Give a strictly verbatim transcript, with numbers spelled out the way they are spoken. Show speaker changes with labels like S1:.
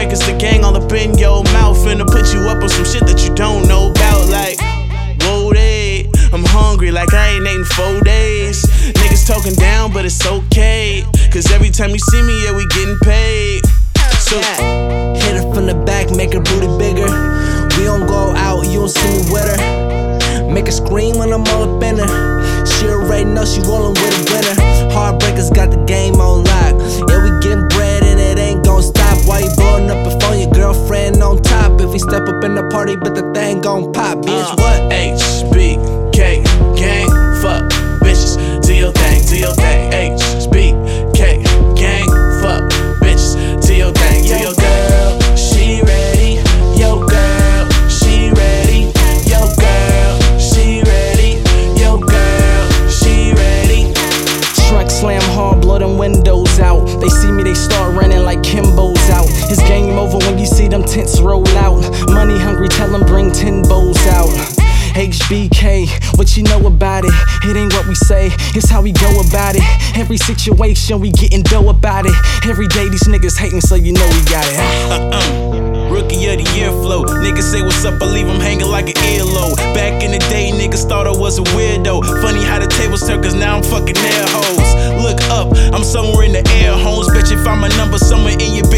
S1: Heartbreakers, the gang all up in your mouth, finna put you up on some shit that you don't know about. Like, whoa, they, I'm hungry like I ain't ate in four days. Niggas talking down, but it's okay, cause every time you see me, yeah, we getting paid. So
S2: hit her from the back, make her booty bigger. We don't go out, you don't see me with her. Make her scream when I'm all up in her. She already know she rollin' with a winner. Heartbreakers got the game on lock. Yeah, we getting bread and it ain't gon' stop. Why you blowing up a phone, your girlfriend on top? If we step up in the party, but the thing gon' pop. Bitch,
S1: uh,
S2: what?
S1: H B K gang, fuck bitches, do your thing, do your thing. H B K gang, fuck bitches, do your thing, do your thing. She ready, yo girl, she ready, yo girl, she ready, yo girl, she ready.
S2: Truck slam hard, blow them windows out. They see me, they start running like Kimbo's out. It's game over when you see them tents roll out. Money hungry, tell them bring ten bows out. H B K, what you know about it? It ain't what we say, it's how we go about it. Every situation we getting dough about it. Every day these niggas hating, so you know we got it.
S1: Uh-uh. Rookie of the year flow. Niggas say what's up, I leave them hanging like an earlobe. Back in the day, niggas thought I was a weirdo. Funny how the tables turn, cause now I'm fucking air hoes. Look up, I'm somewhere in the air, homes. Bet you find my number somewhere in your